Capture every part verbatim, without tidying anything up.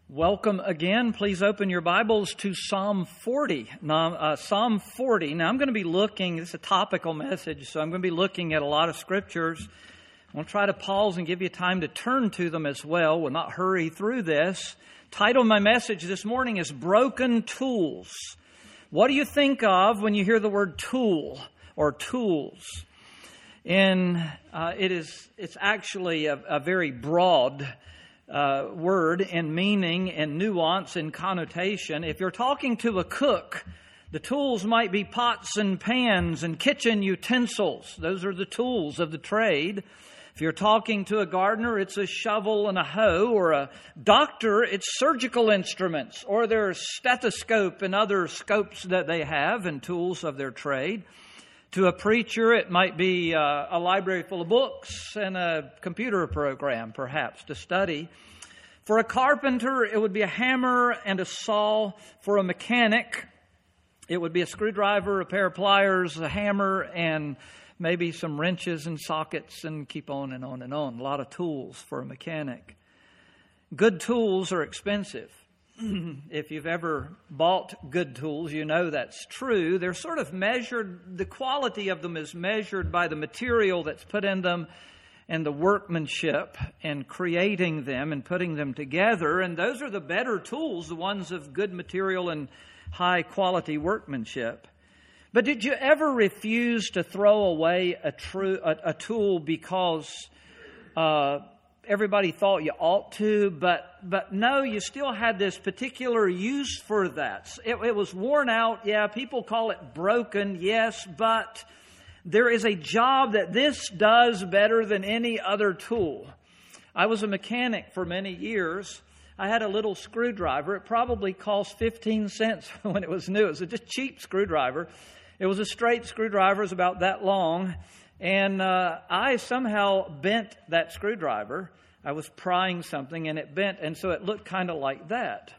Welcome again. Please open your Bibles to Psalm forty. Now, uh, Psalm forty. Now, I'm going to be looking, it's a topical message, so I'm going to be looking at a lot of scriptures. I want to try to pause and give you time to turn to them as well. We'll not hurry through this. Title of my message this morning is Broken Tools. What do you think of when you hear the word tool or tools? And uh, it is, it's actually a, a very broad Uh, word and meaning and nuance and connotation. If you're talking to a cook, the tools might be pots and pans and kitchen utensils. Those are the tools of the trade. If you're talking to a gardener, it's a shovel and a hoe, or a doctor, it's surgical instruments, or their stethoscope and other scopes that they have and tools of their trade. To a preacher, it might be uh, a library full of books and a computer program, perhaps, to study. For a carpenter, it would be a hammer and a saw. For a mechanic, it would be a screwdriver, a pair of pliers, a hammer, and maybe some wrenches and sockets, and keep on and on and on. A lot of tools for a mechanic. Good tools are expensive. If you've ever bought good tools, you know that's true. They're sort of measured, the quality of them is measured by the material that's put in them and the workmanship and creating them and putting them together. And those are the better tools, the ones of good material and high quality workmanship. But did you ever refuse to throw away a, true, a, a tool because uh everybody thought you ought to, but but no, you still had this particular use for that. It, it was worn out. Yeah, people call it broken. Yes, but there is a job that this does better than any other tool. I was a mechanic for many years. I had a little screwdriver. It probably cost fifteen cents when it was new. It was a just cheap screwdriver. It was a straight screwdriver. It was about that long. And uh, I somehow bent that screwdriver. I was prying something and it bent, and so it looked kind of like that.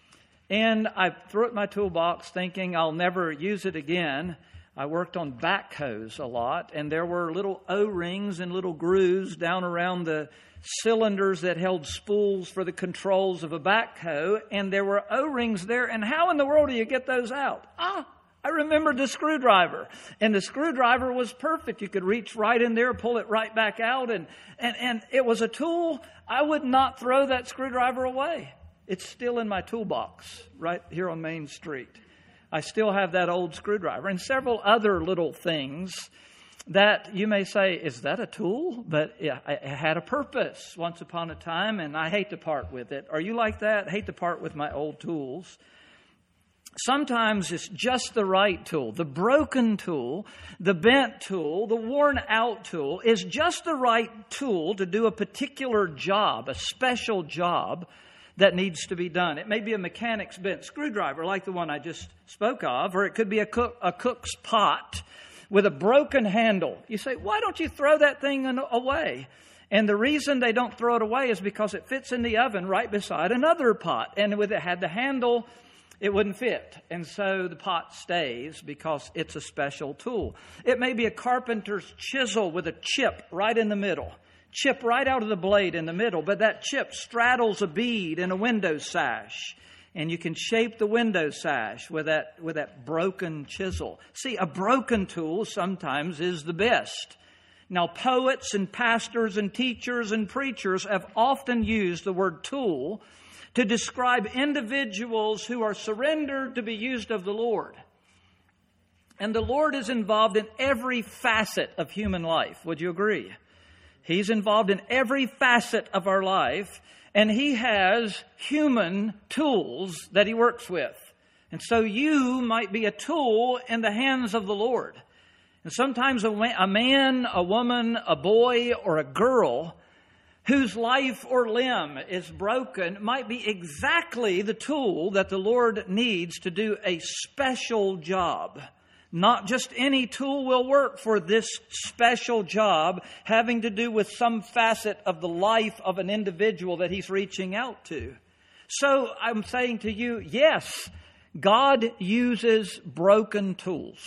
And I threw it in my toolbox thinking I'll never use it again. I worked on backhoes a lot, and there were little O-rings and little grooves down around the cylinders that held spools for the controls of a backhoe, and there were O-rings there, and how in the world do you get those out? Ah! I remembered the screwdriver, and the screwdriver was perfect. You could reach right in there, pull it right back out, and, and, and it was a tool. I would not throw that screwdriver away. It's still in my toolbox right here on Main Street. I still have that old screwdriver and several other little things that you may say, is that a tool? But yeah, it had a purpose once upon a time, and I hate to part with it. Are you like that? I hate to part with my old tools. Sometimes it's just the right tool. The broken tool, the bent tool, the worn out tool is just the right tool to do a particular job, a special job that needs to be done. It may be a mechanic's bent screwdriver like the one I just spoke of, or it could be a, cook, a cook's pot with a broken handle. You say, why don't you throw that thing away? And the reason they don't throw it away is because it fits in the oven right beside another pot. And with it had the handle, it wouldn't fit. And so the pot stays because it's a special tool. It may be a carpenter's chisel with a chip right in the middle. Chip right out of the blade in the middle. But that chip straddles a bead in a window sash. And you can shape the window sash with that, with that broken chisel. See, a broken tool sometimes is the best. Now, poets and pastors and teachers and preachers have often used the word tool to describe individuals who are surrendered to be used of the Lord. And the Lord is involved in every facet of human life. Would you agree? He's involved in every facet of our life, and He has human tools that He works with. And so you might be a tool in the hands of the Lord. And sometimes a, a man, a woman, a boy, or a girl whose life or limb is broken might be exactly the tool that the Lord needs to do a special job. Not just any tool will work for this special job having to do with some facet of the life of an individual that He's reaching out to. So I'm saying to you, yes, God uses broken tools.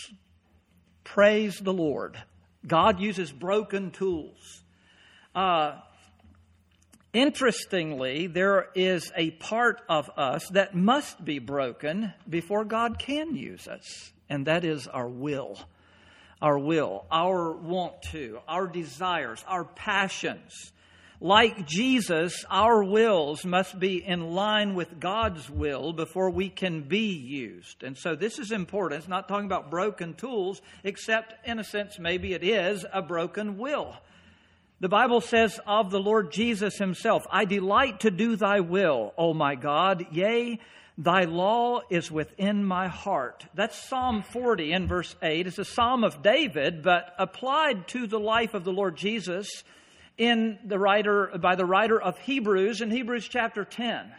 Praise the Lord. God uses broken tools. Uh, Interestingly, there is a part of us that must be broken before God can use us, and that is our will. Our will, our want to, our desires, our passions. Like Jesus, our wills must be in line with God's will before we can be used. And so this is important. It's not talking about broken tools, except in a sense maybe it is a broken will. The Bible says of the Lord Jesus himself, I delight to do thy will, O my God. Yea, thy law is within my heart. That's Psalm forty in verse eight. It's a psalm of David, but applied to the life of the Lord Jesus in the writer, by the writer of Hebrews in Hebrews chapter ten.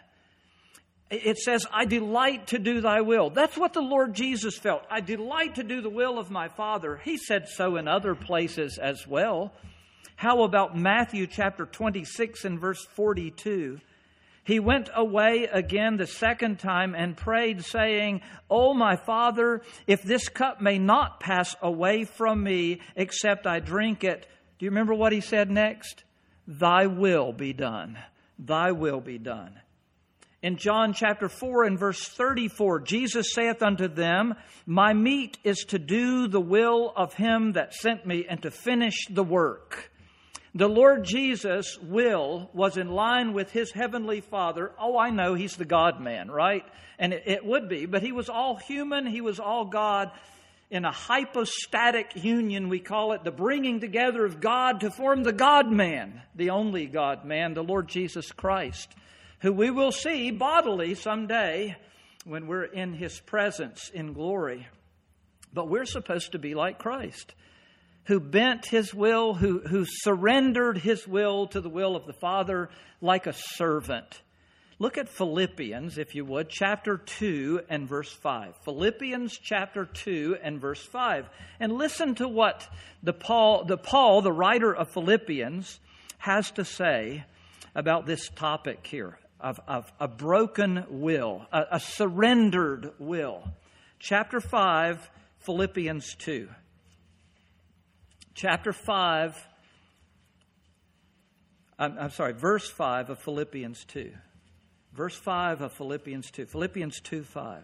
It says, I delight to do thy will. That's what the Lord Jesus felt. I delight to do the will of my Father. He said so in other places as well. How about Matthew chapter twenty-six and verse forty-two? He went away again the second time and prayed, saying, O my Father, if this cup may not pass away from me, except I drink it. Do you remember what he said next? Thy will be done. Thy will be done. In John chapter four and verse thirty-four, Jesus saith unto them, My meat is to do the will of him that sent me and to finish the work. The Lord Jesus' will was in line with his heavenly Father. Oh, I know he's the God-man, right? And it, it would be, but he was all human, he was all God. In a hypostatic union, we call it the bringing together of God to form the God-man, the only God-man, the Lord Jesus Christ, who we will see bodily someday when we're in his presence in glory. But we're supposed to be like Christ, who bent his will, who, who surrendered his will to the will of the Father like a servant. Look at Philippians, if you would, chapter two and verse five. Philippians chapter two and verse five. And listen to what the Paul, the Paul, the writer of Philippians, has to say about this topic here of, of a broken will, a, a surrendered will. Chapter five, Philippians two. Chapter five, I'm, I'm sorry, verse five of Philippians two. Verse five of Philippians two. Philippians two five.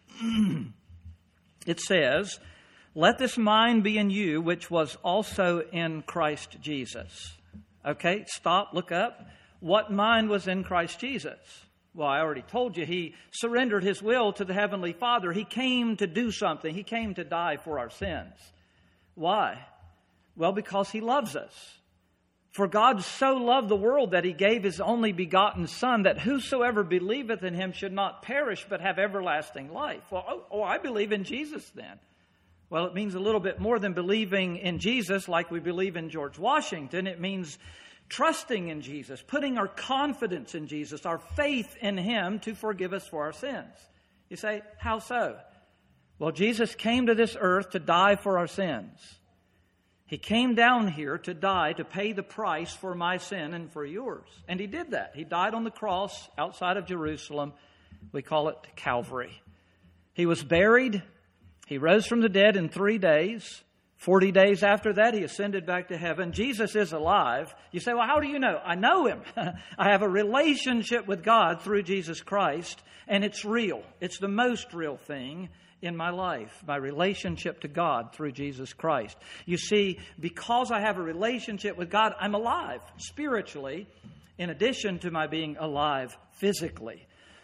It says, Let this mind be in you, which was also in Christ Jesus. Okay, stop, look up. What mind was in Christ Jesus? Well, I already told you, he surrendered his will to the Heavenly Father. He came to do something. He came to die for our sins. Why? Well, because he loves us. For God so loved the world that he gave his only begotten Son, that whosoever believeth in him should not perish, but have everlasting life. Well, oh, oh, I believe in Jesus then. Well, it means a little bit more than believing in Jesus like we believe in George Washington. It means trusting in Jesus, putting our confidence in Jesus, our faith in him to forgive us for our sins. You say, how so? Well, Jesus came to this earth to die for our sins. He came down here to die, to pay the price for my sin and for yours. And he did that. He died on the cross outside of Jerusalem. We call it Calvary. He was buried. He rose from the dead in three days. Forty days after that, he ascended back to heaven. Jesus is alive. You say, well, how do you know? I know him. I have a relationship with God through Jesus Christ, and it's real. It's the most real thing in my life, my relationship to God through Jesus Christ. You see, because I have a relationship with God, I'm alive spiritually, in addition to my being alive physically.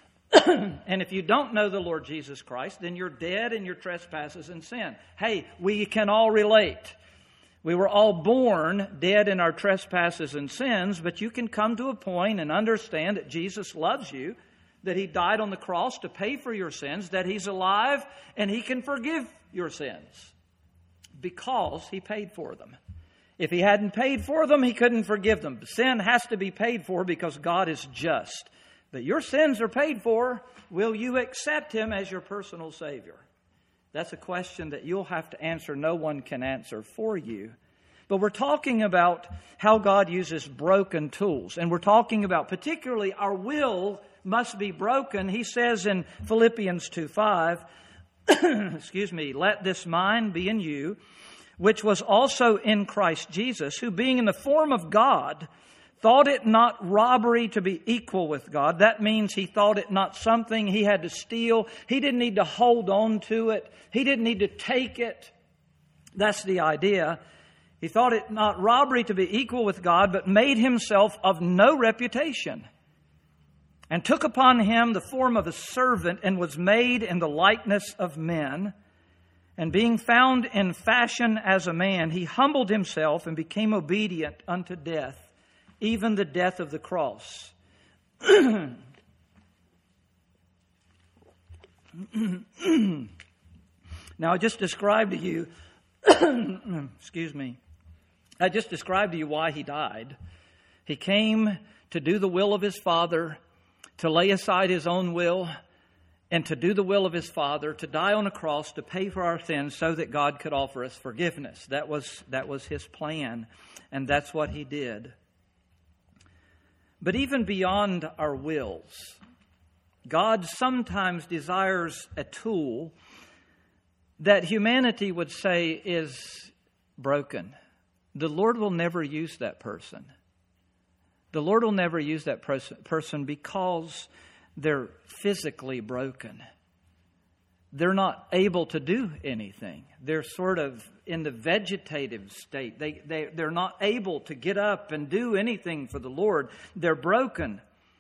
And if you don't know the Lord Jesus Christ, then you're dead in your trespasses and sin. Hey, we can all relate. We were all born dead in our trespasses and sins, but you can come to a point and understand that Jesus loves you, that he died on the cross to pay for your sins, that he's alive and he can forgive your sins because he paid for them. If he hadn't paid for them, he couldn't forgive them. Sin has to be paid for because God is just. But your sins are paid for. Will you accept him as your personal Savior? That's a question that you'll have to answer. No one can answer for you. But we're talking about how God uses broken tools. And we're talking about particularly our will must be broken. He says in Philippians two five, excuse me, let this mind be in you, which was also in Christ Jesus, who being in the form of God, thought it not robbery to be equal with God. That means he thought it not something he had to steal. He didn't need to hold on to it. He didn't need to take it. That's the idea. He thought it not robbery to be equal with God, but made himself of no reputation, and took upon him the form of a servant, and was made in the likeness of men. And being found in fashion as a man, he humbled himself and became obedient unto death, even the death of the cross. Now, I just described to you, excuse me, I just described to you why he died. He came to do the will of his Father, to lay aside his own will, and to do the will of his Father, to die on a cross, to pay for our sins so that God could offer us forgiveness. That was, that was his plan, and that's what he did. But even beyond our wills, God sometimes desires a tool that humanity would say is broken. The Lord will never use that person. The Lord will never use that person because they're physically broken. They're not able to do anything. They're sort of in the vegetative state. They, they, they're not able to get up and do anything for the Lord. They're broken.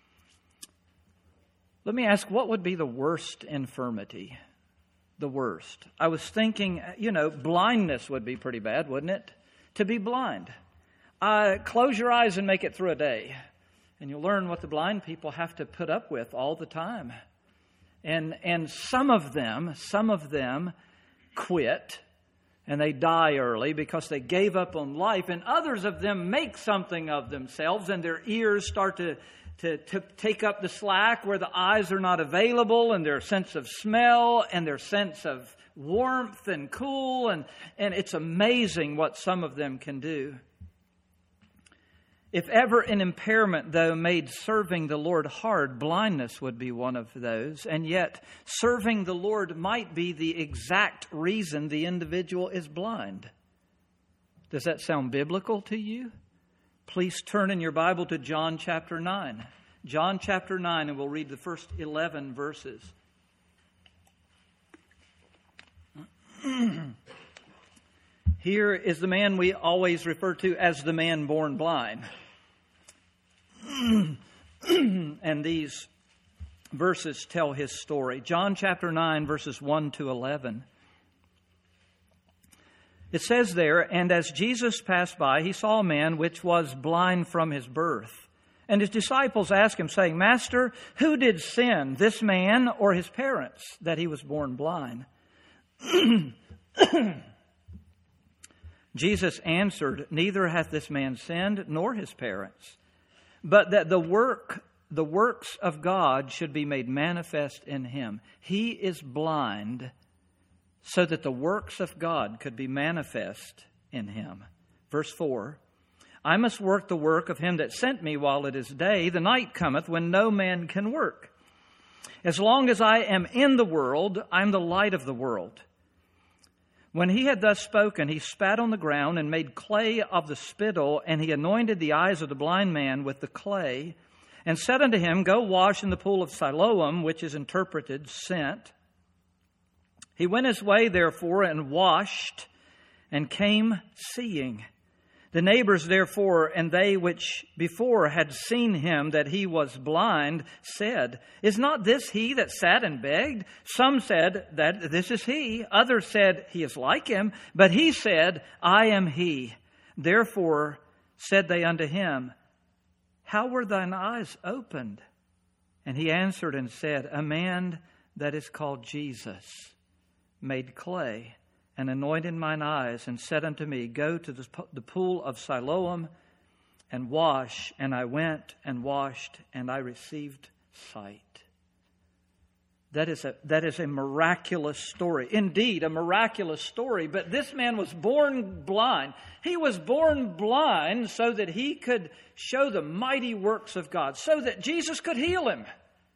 Let me ask, what would be the worst infirmity? The worst. I was thinking, you know, blindness would be pretty bad, wouldn't it? To be blind. Uh, close your eyes and make it through a day. And you'll learn what the blind people have to put up with all the time. And and some of them, some of them quit and they die early because they gave up on life. And others of them make something of themselves and their ears start to, to, to take up the slack where the eyes are not available, and their sense of smell and their sense of warmth and cool. And, and it's amazing what some of them can do. If ever an impairment, though, made serving the Lord hard, blindness would be one of those. And yet, serving the Lord might be the exact reason the individual is blind. Does that sound biblical to you? Please turn in your Bible to John chapter nine. John chapter nine, and we'll read the first eleven verses. Here is the man we always refer to as the man born blind. And these verses tell his story. John chapter nine, verses one to eleven. It says there, "And as Jesus passed by, he saw a man which was blind from his birth. And his disciples asked him, saying, Master, who did sin, this man or his parents, that he was born blind?" Jesus answered, "Neither hath this man sinned, nor his parents, but that the work, the works of God should be made manifest in him." He is blind so that the works of God could be manifest in him. Verse four, "I must work the work of him that sent me while it is day. The night cometh when no man can work. As long as I am in the world, I am the light of the world." When he had thus spoken, he spat on the ground and made clay of the spittle, and he anointed the eyes of the blind man with the clay, and said unto him, "Go wash in the pool of Siloam," which is interpreted sent. He went his way, therefore, and washed, and came seeing. The neighbors, therefore, and they which before had seen him that he was blind, said, "Is not this he that sat and begged?" Some said that this is he. Others said, "He is like him." But he said, "I am he." Therefore said they unto him, "How were thine eyes opened?" And he answered and said, "A man that is called Jesus made clay, and anointed mine eyes, and said unto me, Go to the pool of Siloam, and wash. And I went and washed, and I received sight." That is a, that is a miraculous story. Indeed, a miraculous story. But this man was born blind. He was born blind so that he could show the mighty works of God, so that Jesus could heal him.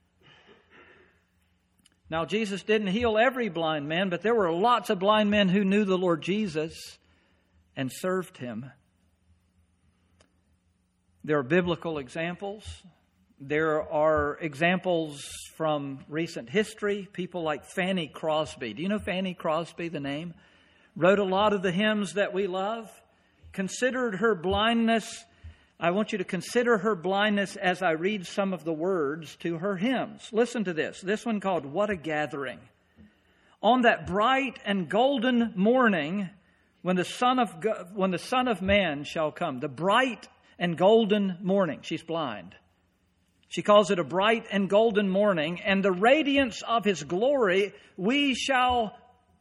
Now, Jesus didn't heal every blind man, but there were lots of blind men who knew the Lord Jesus and served him. There are biblical examples. There are examples from recent history. People like Fanny Crosby. Do you know Fanny Crosby, the name? Wrote a lot of the hymns that we love. Considered her blindness. I want you to consider her blindness as I read some of the words to her hymns. Listen to this. This one called What a Gathering. On that bright and golden morning when the Son of Go- when the Son of Man shall come. The bright and golden morning. She's blind. She calls it a bright and golden morning. And the radiance of His glory we shall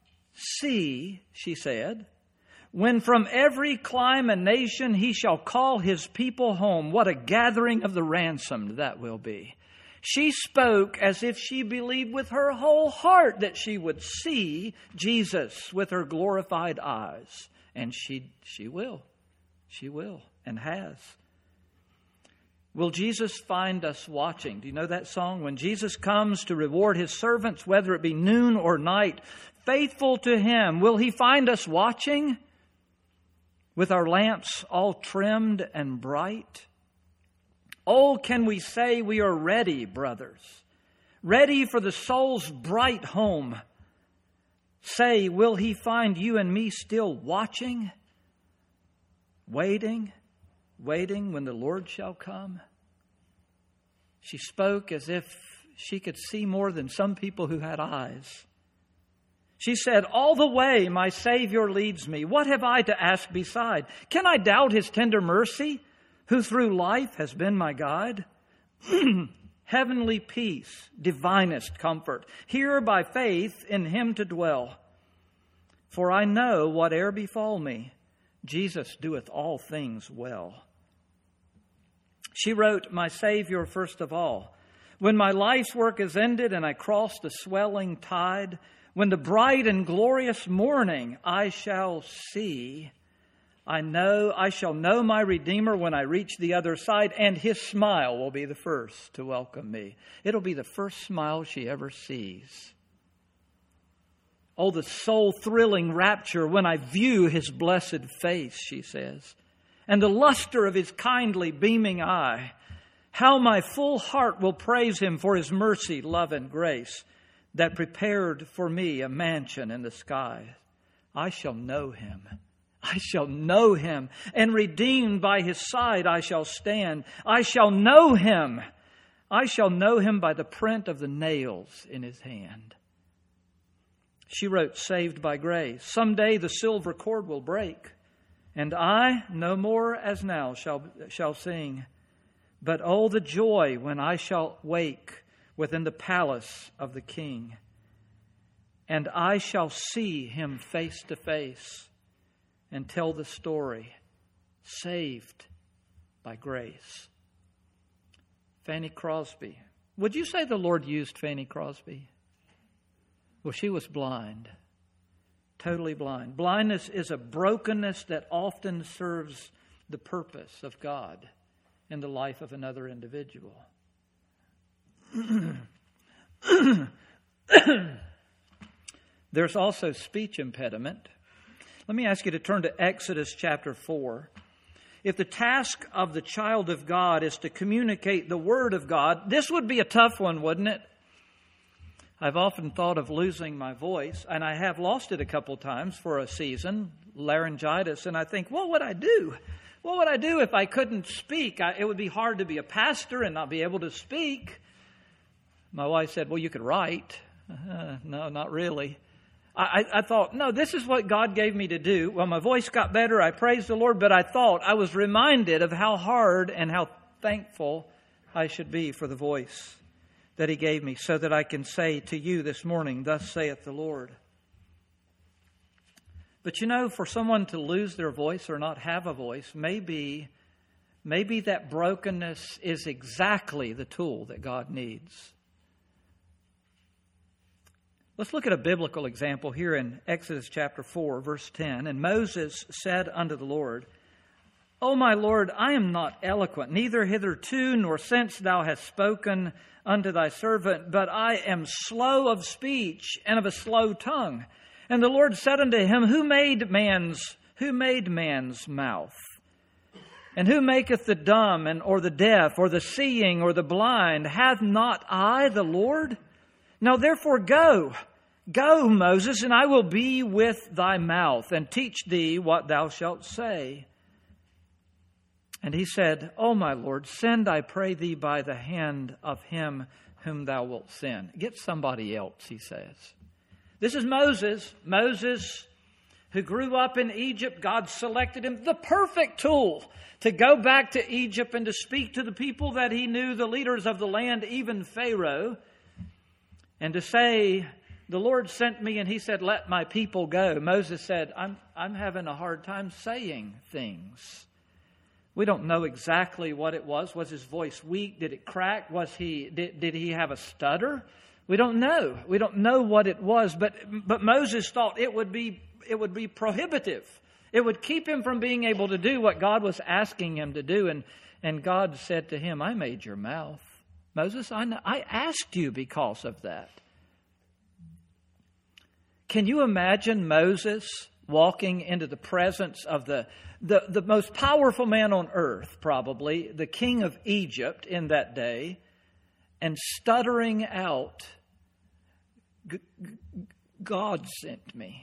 see, she said, when from every clime and nation He shall call His people home. What a gathering of the ransomed that will be. She spoke as if she believed with her whole heart that she would see Jesus with her glorified eyes. And she, she will. She will and has. Will Jesus find us watching? Do you know that song? When Jesus comes to reward His servants, whether it be noon or night, faithful to Him, will He find us watching with our lamps all trimmed and bright? Oh, can we say we are ready, brothers, ready for the soul's bright home? Say, will He find you and me still watching, waiting, waiting when the Lord shall come? She spoke as if she could see more than some people who had eyes. She said, all the way my Savior leads me. What have I to ask beside? Can I doubt His tender mercy, who through life has been my guide? Heavenly peace, divinest comfort, here by faith in Him to dwell. For I know whate'er befall me, Jesus doeth all things well. She wrote, my Savior first of all. When my life's work is ended and I cross the swelling tide, when the bright and glorious morning I shall see, I know I shall know my Redeemer when I reach the other side, and His smile will be the first to welcome me. It'll be the first smile she ever sees. Oh, the soul-thrilling rapture when I view His blessed face, she says, and the luster of His kindly beaming eye. How my full heart will praise Him for His mercy, love, and grace that prepared for me a mansion in the sky. I shall know Him. I shall know Him, and redeemed by His side I shall stand. I shall know Him. I shall know Him by the print of the nails in His hand. She wrote, saved by grace. Someday the silver cord will break, and I no more as now shall, shall sing. But oh, the joy when I shall wake within the palace of the King, and I shall see Him face to face and tell the story, saved by grace. Fanny Crosby. Would you say the Lord used Fanny Crosby? Well, she was blind, totally blind. Blindness is a brokenness that often serves the purpose of God in the life of another individual. There's also speech impediment. Let me ask you to turn to Exodus chapter four. If the task of the child of God is to communicate the Word of God, this would be a tough one, wouldn't it? I've often thought of losing my voice, and I have lost it a couple times for a season, laryngitis, and I think, what would I do? What would I do if I couldn't speak? I, it would be hard to be a pastor and not be able to speak. My wife said, well, you could write. Uh, no, not really. I, I thought, no, this is what God gave me to do. Well, my voice got better. I praised the Lord, but I thought, I was reminded of how hard and how thankful I should be for the voice that He gave me, so that I can say to you this morning, thus saith the Lord. But you know, for someone to lose their voice or not have a voice, maybe, maybe that brokenness is exactly the tool that God needs. Let's look at a biblical example here in Exodus chapter four, verse ten. And Moses said unto the Lord, O my Lord, I am not eloquent, neither hitherto nor since thou hast spoken unto thy servant, but I am slow of speech and of a slow tongue. And the Lord said unto him, Who made man's, who made man's mouth? And who maketh the dumb and or the deaf or the seeing or the blind? Hath not I the Lord? Now therefore go, go, Moses, and I will be with thy mouth and teach thee what thou shalt say. And he said, O my Lord, send, I pray thee, by the hand of him whom thou wilt send. Get somebody else, he says. This is Moses. Moses, who grew up in Egypt. God selected him, the perfect tool to go back to Egypt and to speak to the people that he knew, the leaders of the land, even Pharaoh, and to say, the Lord sent me, and he said, let my people go. Moses said, I'm, I'm having a hard time saying things. We don't know exactly what it was. Was his voice weak? Did it crack? Was he, did, did he have a stutter? We don't know. We don't know what it was, but, but Moses thought it would be, it would be prohibitive. It would keep him from being able to do what God was asking him to do. And, and God said to him, I made your mouth. Moses, I, know, I asked you because of that. Can you imagine Moses walking into the presence of the, the, the most powerful man on earth, probably, the king of Egypt in that day, and stuttering out, God sent me?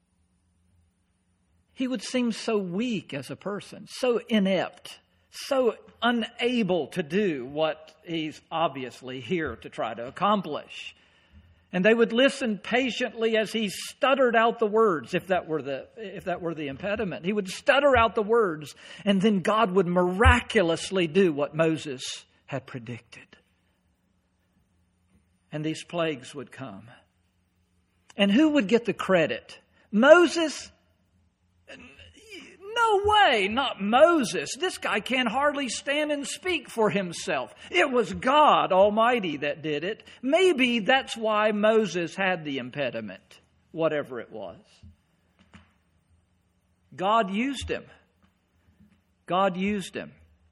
He would seem so weak as a person, so inept, so unable to do what he's obviously here to try to accomplish. And they would listen patiently as he stuttered out the words, if that were the, if that were the impediment. He would stutter out the words, and then God would miraculously do what Moses had predicted. And these plagues would come. And who would get the credit? Moses? No way, not Moses. This guy can't hardly stand and speak for himself. It was God Almighty that did it. Maybe that's why Moses had the impediment, whatever it was. God used him. God used him.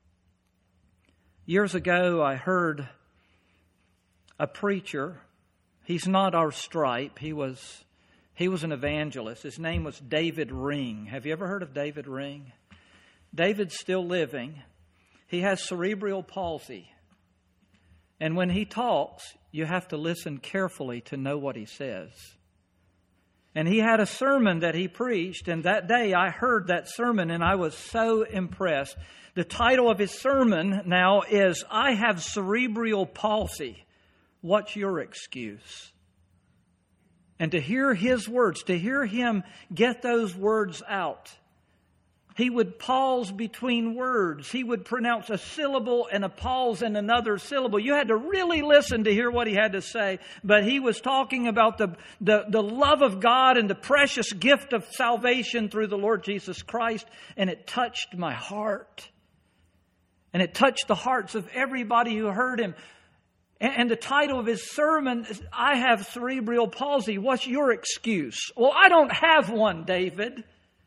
Years ago, I heard a preacher. He's not our stripe. He was... He was an evangelist. His name was David Ring. Have you ever heard of David Ring? David's still living. He has cerebral palsy. And when he talks, you have to listen carefully to know what he says. And he had a sermon that he preached, and that day I heard that sermon and I was so impressed. The title of his sermon now is, I have cerebral palsy. What's your excuse? And to hear his words, to hear him get those words out. He would pause between words. He would pronounce a syllable and a pause in another syllable. You had to really listen to hear what he had to say. But he was talking about the, the, the love of God and the precious gift of salvation through the Lord Jesus Christ. And it touched my heart. And it touched the hearts of everybody who heard him. And the title of his sermon is, I have cerebral palsy. What's your excuse? Well, I don't have one, David.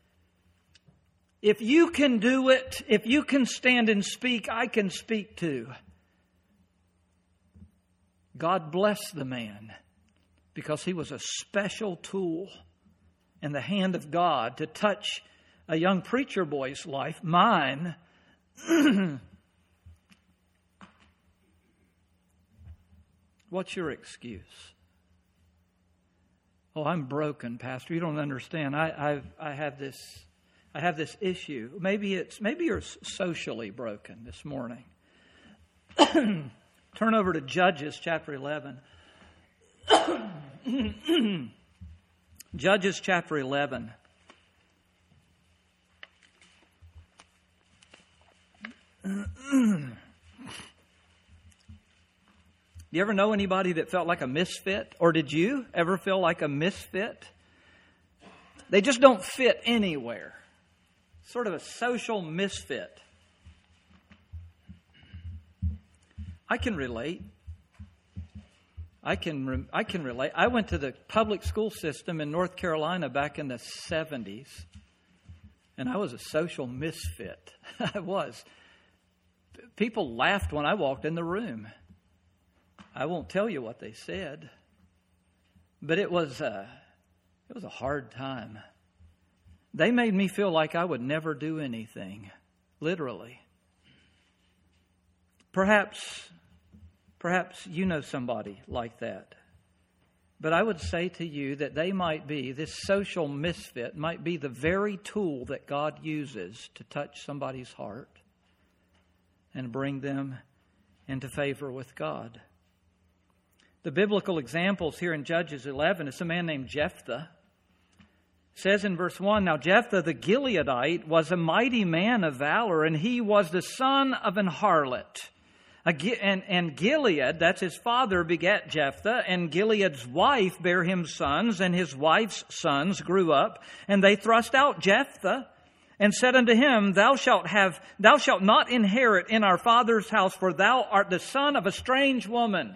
If you can do it, if you can stand and speak, I can speak too. God bless the man, because he was a special tool in the hand of God to touch a young preacher boy's life, mine. What's your excuse? Oh, I'm broken, Pastor. You don't understand. I I've, I have this I have this issue. Maybe it's maybe you're socially broken this morning. Turn over to Judges chapter eleven. Judges chapter eleven. Do you ever know anybody that felt like a misfit? Or did you ever feel like a misfit? They just don't fit anywhere. Sort of a social misfit. I can relate. I can re- I can relate. I went to the public school system in North Carolina back in the seventies. And I was a social misfit. I was. People laughed when I walked in the room. I won't tell you what they said, but it was a, it was a hard time. They made me feel like I would never do anything, literally. Perhaps, perhaps you know somebody like that. But I would say to you that they might be, this social misfit might be the very tool that God uses to touch somebody's heart and bring them into favor with God. The biblical examples here in Judges eleven is a man named Jephthah. It says in verse one, "Now Jephthah the Gileadite was a mighty man of valor, and he was the son of an harlot. And, and Gilead, that's his father, begat Jephthah, and Gilead's wife bare him sons, and his wife's sons grew up, and they thrust out Jephthah, and said unto him, Thou shalt have, thou shalt not inherit in our father's house, for thou art the son of a strange woman.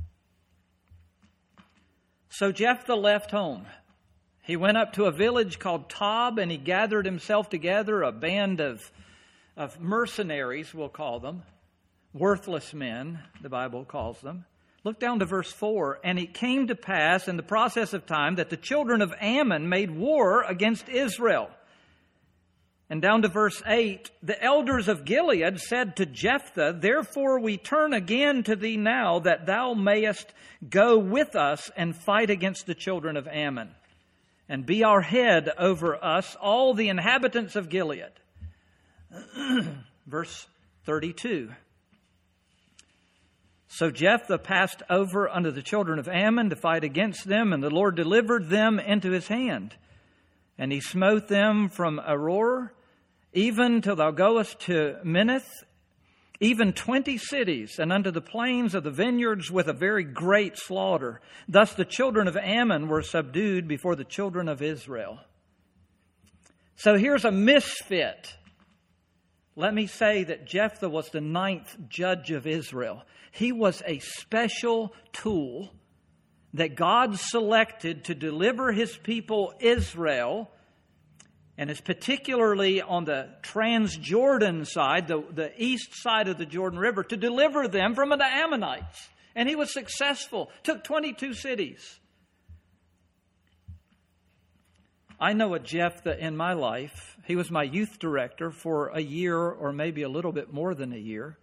So Jephthah left home. He went up to a village called Tob, and he gathered himself together a band of, of mercenaries, we'll call them. Worthless men, the Bible calls them. Look down to verse four. And it came to pass in the process of time that the children of Ammon made war against Israel. And down to verse eight, the elders of Gilead said to Jephthah, Therefore we turn again to thee now, that thou mayest go with us and fight against the children of Ammon, and be our head over us, all the inhabitants of Gilead. Verse thirty-two. So Jephthah passed over unto the children of Ammon to fight against them, and the Lord delivered them into his hand. And he smote them from Aroer, even till thou goest to Minnith, even twenty cities, and unto the plains of the vineyards with a very great slaughter. Thus the children of Ammon were subdued before the children of Israel. So here's a misfit. Let me say that Jephthah was the ninth judge of Israel. He was a special tool that God selected to deliver his people Israel, and is particularly on the Transjordan side, the, the east side of the Jordan River, to deliver them from the Ammonites. And he was successful. Took twenty-two cities. I know a Jephthah in my life. He was my youth director for a year, or maybe a little bit more than a year.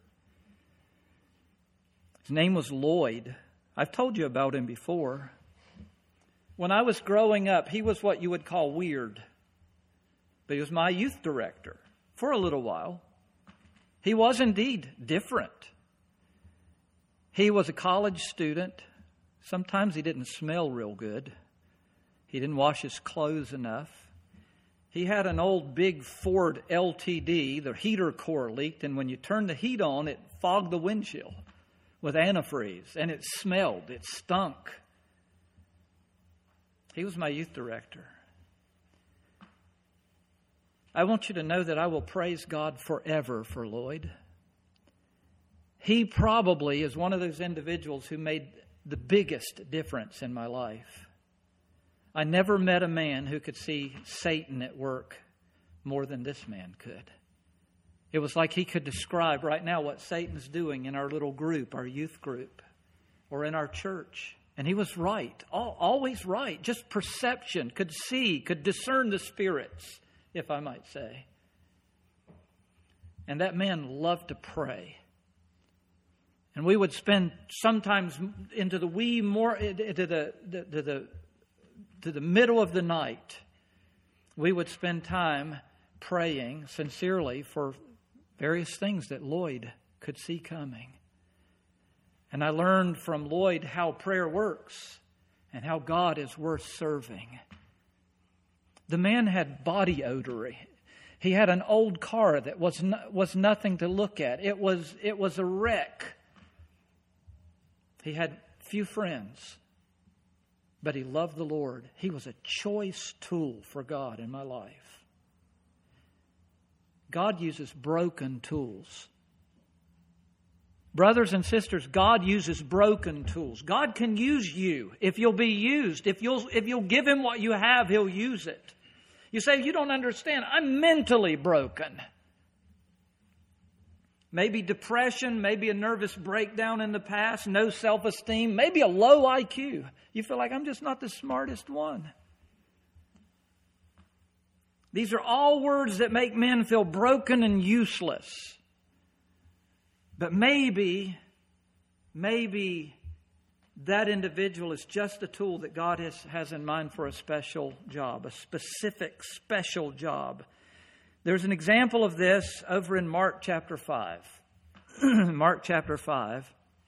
His name was Lloyd. I've told you about him before. When I was growing up, he was what you would call weird. But he was my youth director for a little while. He was indeed different. He was a college student. Sometimes he didn't smell real good. He didn't wash his clothes enough. He had an old big Ford L T D. The heater core leaked, and when you turned the heat on, it fogged the windshield with antifreeze, and it smelled. It stunk. He was my youth director. I want you to know that I will praise God forever for Lloyd. He probably is one of those individuals who made the biggest difference in my life. I never met a man who could see Satan at work more than this man could. It was like he could describe right now what Satan's doing in our little group, our youth group, or in our church. And he was right, always right. Just perception, could see, could discern the spirits, if I might say. And that man loved to pray. And we would spend sometimes into the wee more into the to the to the middle of the night. We would spend time praying sincerely for various things that Lloyd could see coming. And I learned from Lloyd how prayer works and how God is worth serving. The man had body odor. He had an old car that was no, was nothing to look at. It was it was a wreck. He had few friends, but he loved the Lord. He was a choice tool for God in my life. God uses broken tools. Brothers and sisters, God uses broken tools. God can use you if you'll be used. If you'll, if you'll give Him what you have, He'll use it. You say, you don't understand. I'm mentally broken. Maybe depression, maybe a nervous breakdown in the past, no self-esteem, maybe a low I Q. You feel like I'm just not the smartest one. These are all words that make men feel broken and useless. But maybe, maybe that individual is just a tool that God has, has in mind for a special job, a specific special job. There's an example of this over in Mark chapter five. Mark chapter five.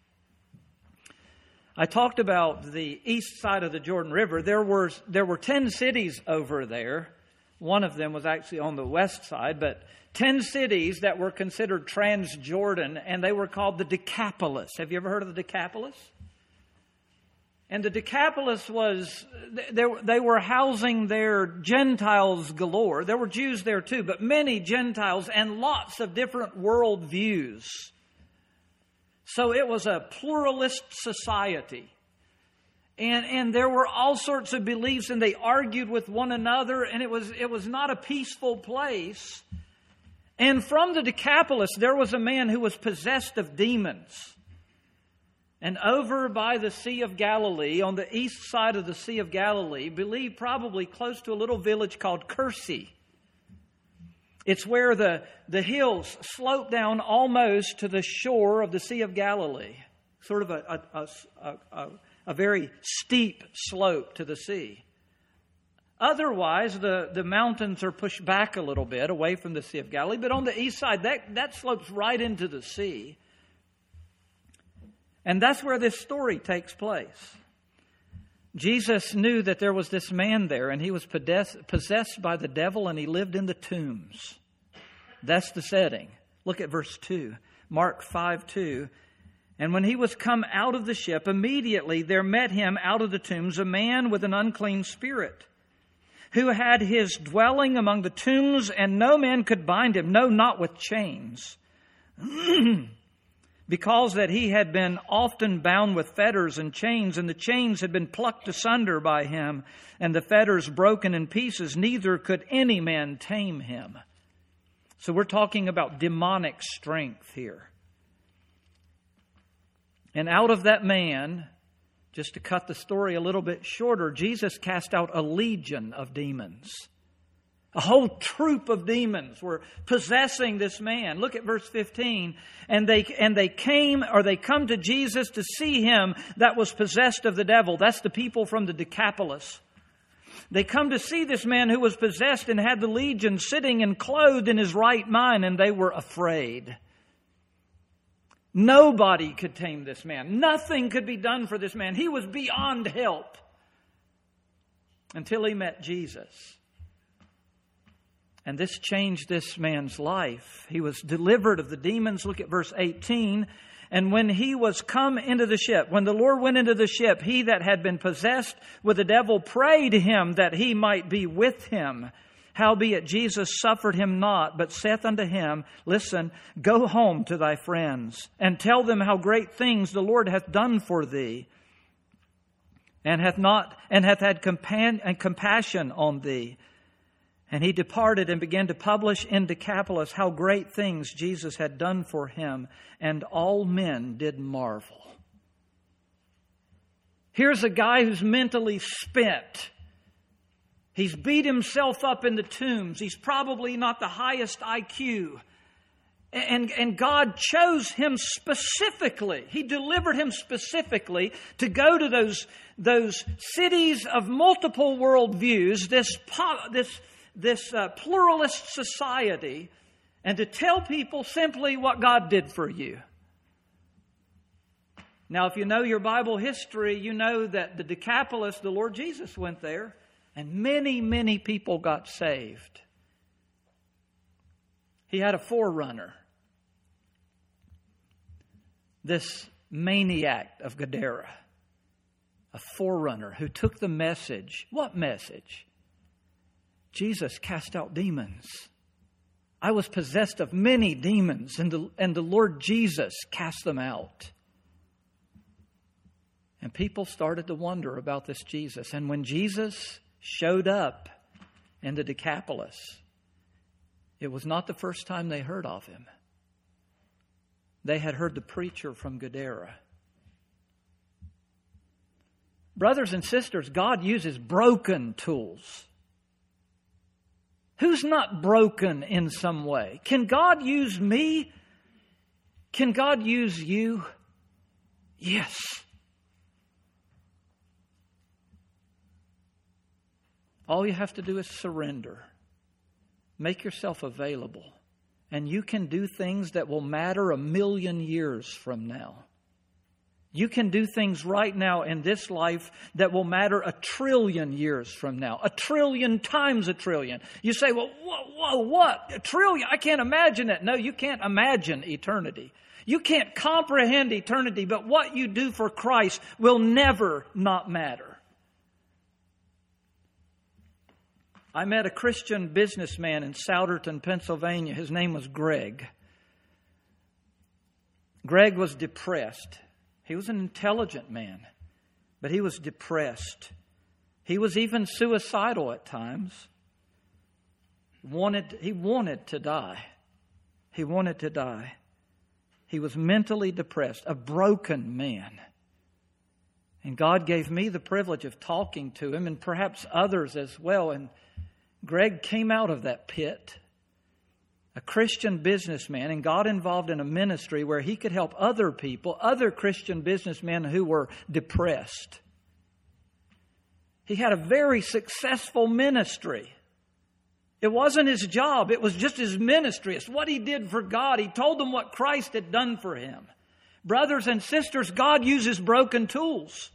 I talked about the east side of the Jordan River. There were, there were ten cities over there. One of them was actually on the west side, but ten cities that were considered Transjordan, and they were called the Decapolis. Have you ever heard of the Decapolis? And the Decapolis was, they, they were housing their Gentiles galore. There were Jews there too, but many Gentiles and lots of different worldviews. So it was a pluralist society. And, and there were all sorts of beliefs, and they argued with one another, and it was, it was not a peaceful place. And from the Decapolis, there was a man who was possessed of demons. And over by the Sea of Galilee, on the east side of the Sea of Galilee, believed probably close to a little village called Cursi. It's where the, the hills slope down almost to the shore of the Sea of Galilee. Sort of a, a, a, a, a very steep slope to the sea. Otherwise, the, the mountains are pushed back a little bit away from the Sea of Galilee. But on the east side, that, that slopes right into the sea. And that's where this story takes place. Jesus knew that there was this man there, and he was possessed by the devil, and he lived in the tombs. That's the setting. Look at verse two. Mark five two. And when he was come out of the ship, immediately there met him out of the tombs a man with an unclean spirit, who had his dwelling among the tombs, and no man could bind him, no, not with chains. Because that he had been often bound with fetters and chains, and the chains had been plucked asunder by him, and the fetters broken in pieces, neither could any man tame him. So we're talking about demonic strength here. And out of that man, just to cut the story a little bit shorter, Jesus cast out a legion of demons. A whole troop of demons were possessing this man. Look at verse fifteen. And they and they came, or they come to Jesus to see him that was possessed of the devil. That's the people from the Decapolis. They come to see this man who was possessed and had the legion sitting and clothed in his right mind, and they were afraid. Nobody could tame this man. Nothing could be done for this man. He was beyond help until he met Jesus. And this changed this man's life. He was delivered of the demons. Look at verse eighteen. And when he was come into the ship, when the Lord went into the ship, he that had been possessed with the devil prayed him that he might be with him. Howbeit Jesus suffered him not, but saith unto him, Listen, go home to thy friends, and tell them how great things the Lord hath done for thee, and hath not and hath had compan- and compassion on thee. And he departed and began to publish in Decapolis how great things Jesus had done for him, and all men did marvel. Here's a guy who's mentally spent. He's beat himself up in the tombs. He's probably not the highest I Q. And, and God chose him specifically. He delivered him specifically to go to those, those cities of multiple worldviews, this, this, this uh, pluralist society, and to tell people simply what God did for you. Now, if you know your Bible history, you know that the Decapolis, the Lord Jesus went there, and many, many people got saved. He had a forerunner. This maniac of Gadara. A forerunner who took the message. What message? Jesus cast out demons. I was possessed of many demons, and the, and the Lord Jesus cast them out. And people started to wonder about this Jesus. And when Jesus showed up in the Decapolis, it was not the first time they heard of him. They had heard the preacher from Gadara. Brothers and sisters, God uses broken tools. Who's not broken in some way? Can God use me? Can God use you? Yes. All you have to do is surrender. Make yourself available. And you can do things that will matter a million years from now. You can do things right now in this life that will matter a trillion years from now. A trillion times a trillion. You say, well, whoa, whoa, what? A trillion? I can't imagine that. No, you can't imagine eternity. You can't comprehend eternity, but what you do for Christ will never not matter. I met a Christian businessman in Souderton, Pennsylvania. His name was Greg. Greg was depressed. He was an intelligent man, but he was depressed. He was even suicidal at times. Wanted, he wanted to die. He wanted to die. He was mentally depressed, a broken man. And God gave me the privilege of talking to him, and perhaps others as well. And Greg came out of that pit, a Christian businessman, and got involved in a ministry where he could help other people, other Christian businessmen who were depressed. He had a very successful ministry. It wasn't his job. It was just his ministry. It's what he did for God. He told them what Christ had done for him. Brothers and sisters, God uses broken tools.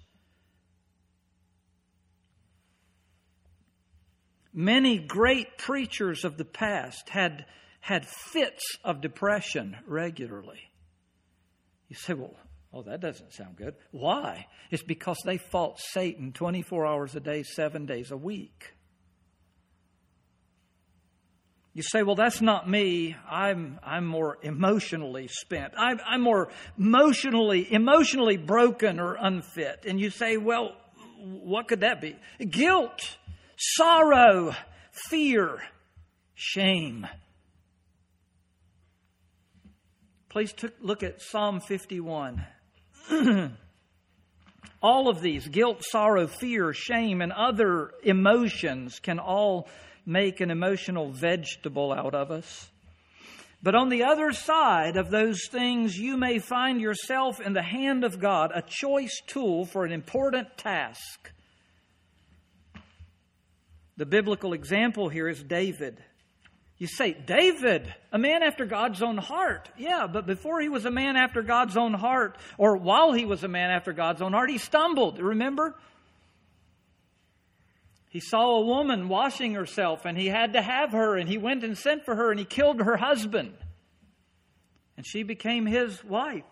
Many great preachers of the past had, had fits of depression regularly. You say, well, oh, that doesn't sound good. Why? It's because they fought Satan twenty-four hours a day, seven days a week. You say, well, that's not me. I'm I'm more emotionally spent. I'm, I'm more emotionally emotionally broken or unfit. And you say, well, what could that be? Guilt, sorrow, fear, shame. Please t- look at Psalm fifty-one. All of these, guilt, sorrow, fear, shame, and other emotions can all make an emotional vegetable out of us. But on the other side of those things, you may find yourself in the hand of God, a choice tool for an important task. The biblical example here is David. You say, David, a man after God's own heart. Yeah, but before he was a man after God's own heart, or while he was a man after God's own heart, he stumbled. Remember? He saw a woman washing herself, and he had to have her, and he went and sent for her, and he killed her husband. And she became his wife.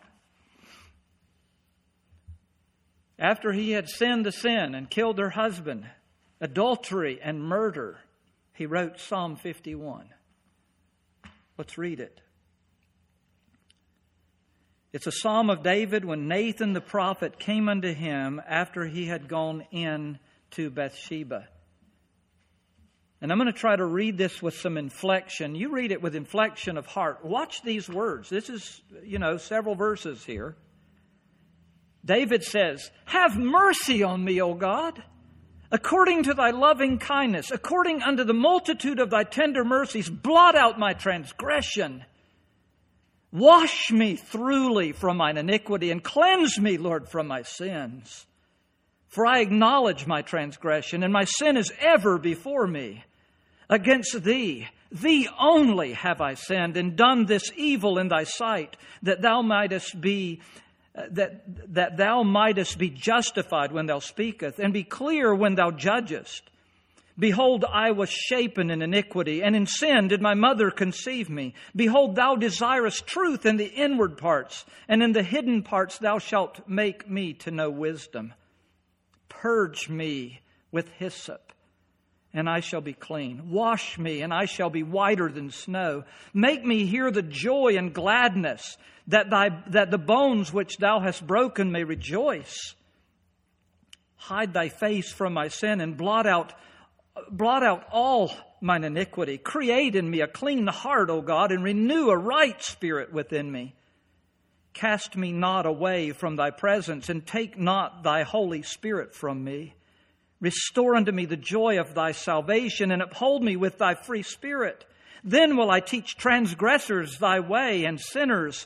After he had sinned a sin and killed her husband, adultery and murder, he wrote Psalm fifty-one. Let's read it. It's a psalm of David when Nathan the prophet came unto him after he had gone in to Bathsheba. And I'm going to try to read this with some inflection. You read it with inflection of heart. Watch these words. This is, you know, several verses here. David says, have mercy on me, O God, according to thy loving kindness, according unto the multitude of thy tender mercies, blot out my transgression. Wash me thoroughly from mine iniquity, and cleanse me, Lord, from my sins. For I acknowledge my transgression, and my sin is ever before me. Against thee, thee only have I sinned, and done this evil in thy sight, that thou mightest be uh, that that thou mightest be justified when thou speakest, and be clear when thou judgest. Behold, I was shapen in iniquity, and in sin did my mother conceive me. Behold, thou desirest truth in the inward parts, and in the hidden parts thou shalt make me to know wisdom. Purge me with hyssop, and I shall be clean. Wash me, and I shall be whiter than snow. Make me hear the joy and gladness, that thy that the bones which thou hast broken may rejoice. Hide thy face from my sin, and blot out blot out all mine iniquity. Create in me a clean heart, O God, and renew a right spirit within me. Cast me not away from thy presence, and take not thy Holy Spirit from me. Restore unto me the joy of thy salvation, and uphold me with thy free spirit. Then will I teach transgressors thy way, and sinners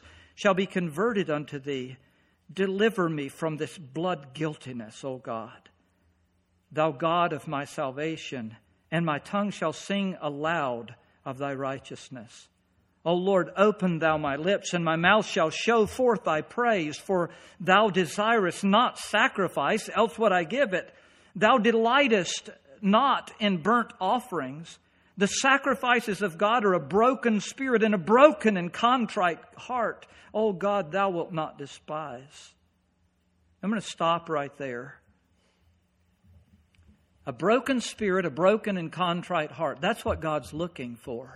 shall be converted unto thee. Deliver me from this blood guiltiness, O God, thou God of my salvation, and my tongue shall sing aloud of thy righteousness. O Lord, open thou my lips, and my mouth shall show forth thy praise. For thou desirest not sacrifice, else would I give it. Thou delightest not in burnt offerings. The sacrifices of God are a broken spirit and a broken and contrite heart. O God, thou wilt not despise. I'm going to stop right there. A broken spirit, a broken and contrite heart. That's what God's looking for.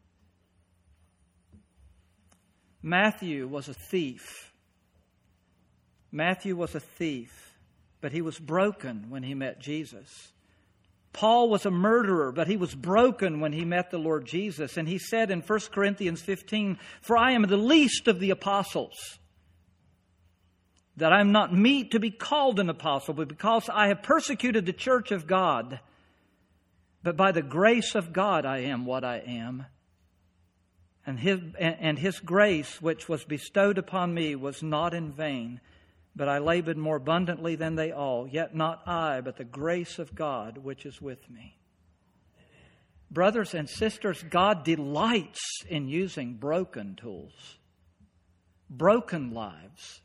Matthew was a thief. Matthew was a thief, but he was broken when he met Jesus. Paul was a murderer, but he was broken when he met the Lord Jesus. And he said in First Corinthians fifteen, "For I am the least of the apostles, that I am not meet to be called an apostle, but because I have persecuted the church of God. But by the grace of God I am what I am. And his, and his grace, which was bestowed upon me, was not in vain. But I labored more abundantly than they all. Yet not I, but the grace of God, which is with me." Brothers and sisters, God delights in using broken tools, broken lives.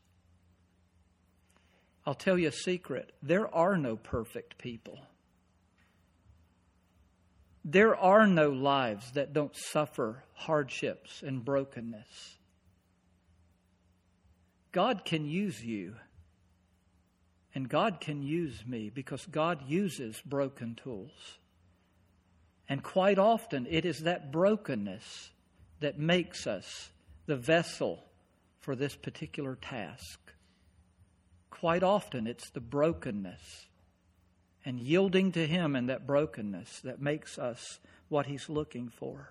I'll tell you a secret. There are no perfect people. There are no lives that don't suffer hardships and brokenness. God can use you. And God can use me because God uses broken tools. And quite often it is that brokenness that makes us the vessel for this particular task. Quite often it's the brokenness and yielding to Him in that brokenness that makes us what He's looking for.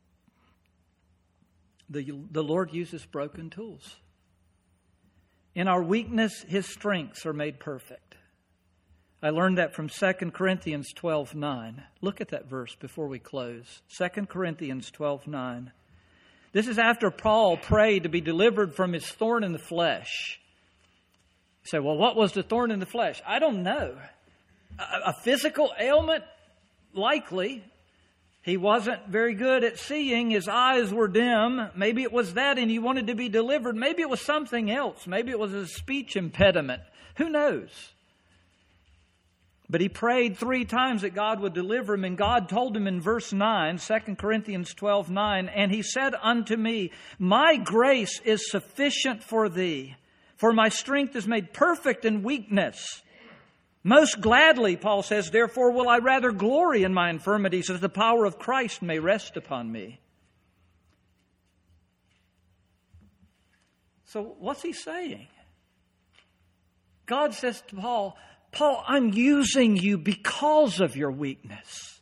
The, the Lord uses broken tools. In our weakness, His strengths are made perfect. I learned that from Second Corinthians twelve nine. Look at that verse before we close. Second Corinthians twelve nine. This is after Paul prayed to be delivered from his thorn in the flesh. You say, well, what was the thorn in the flesh? I don't know. A, a physical ailment? Likely. He wasn't very good at seeing. His eyes were dim. Maybe it was that and he wanted to be delivered. Maybe it was something else. Maybe it was a speech impediment. Who knows? But he prayed three times that God would deliver him. And God told him in verse nine, Second Corinthians twelve nine, "And he said unto me, My grace is sufficient for thee, for my strength is made perfect in weakness. Most gladly," Paul says, "therefore will I rather glory in my infirmities, as the power of Christ may rest upon me." So what's he saying? God says to Paul, Paul, I'm using you because of your weakness.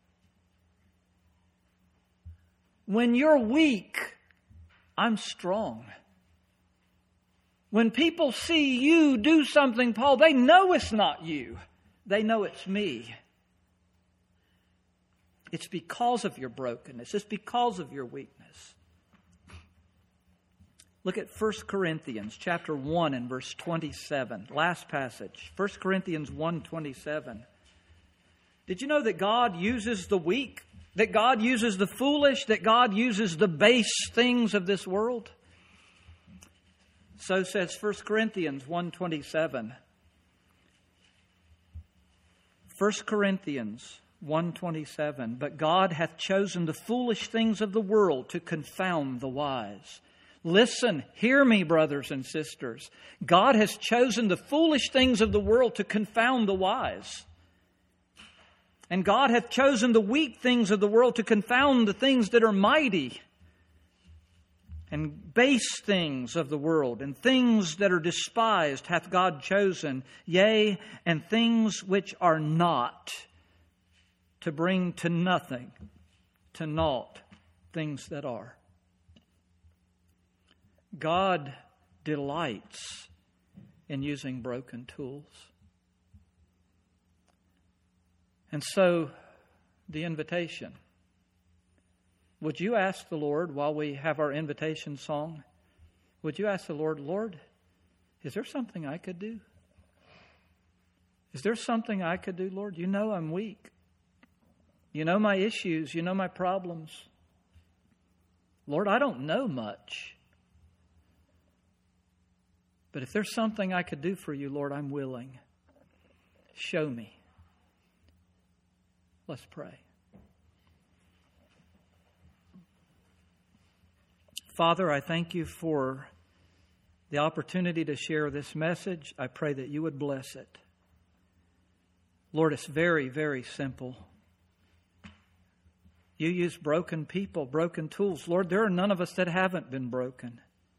When you're weak, I'm strong. When people see you do something, Paul, they know it's not you. They know it's me. It's because of your brokenness. It's because of your weakness. Look at First Corinthians chapter one and verse twenty-seven. Last passage. First Corinthians one twenty-seven. Did you know that God uses the weak? That God uses the foolish? That God uses the base things of this world? So says First Corinthians one twenty-seven. First Corinthians one twenty-seven. "But God hath chosen the foolish things of the world to confound the wise." Listen, hear me, brothers and sisters. God has chosen the foolish things of the world to confound the wise. And God hath chosen the weak things of the world to confound the things that are mighty. And base things of the world, and things that are despised hath God chosen, yea, and things which are not, to bring to nothing, to naught, things that are. God delights in using broken tools. And so, the invitation. Would you ask the Lord while we have our invitation song? would you ask the Lord, Lord, is there something I could do? Is there something I could do, Lord? You know I'm weak. You know my issues. You know my problems. Lord, I don't know much. But if there's something I could do for you, Lord, I'm willing. Show me. Let's pray. Father, I thank you for the opportunity to share this message. I pray that you would bless it. Lord, it's very, very simple. You use broken people, broken tools. Lord, there are none of us that haven't been broken.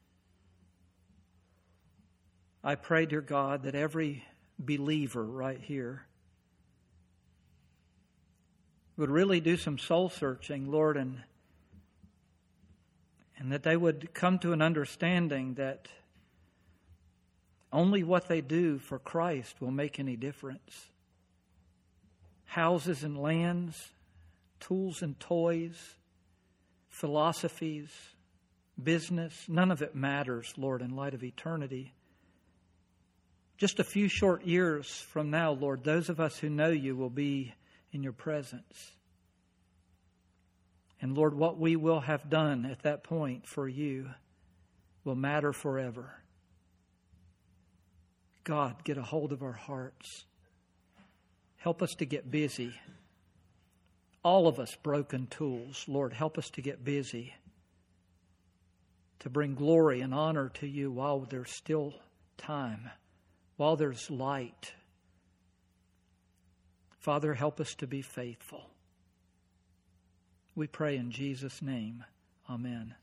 I pray, dear God, that every believer right here would really do some soul searching, Lord, and, and that they would come to an understanding that only what they do for Christ will make any difference. Houses and lands, tools and toys, philosophies, business, none of it matters, Lord, in light of eternity. Just a few short years from now, Lord, those of us who know you will be in your presence. And Lord, what we will have done at that point for you will matter forever. God, get a hold of our hearts. Help us to get busy. All of us broken tools. Lord, help us to get busy to bring glory and honor to you while there's still time, while there's light. Father, help us to be faithful. We pray in Jesus' name. Amen.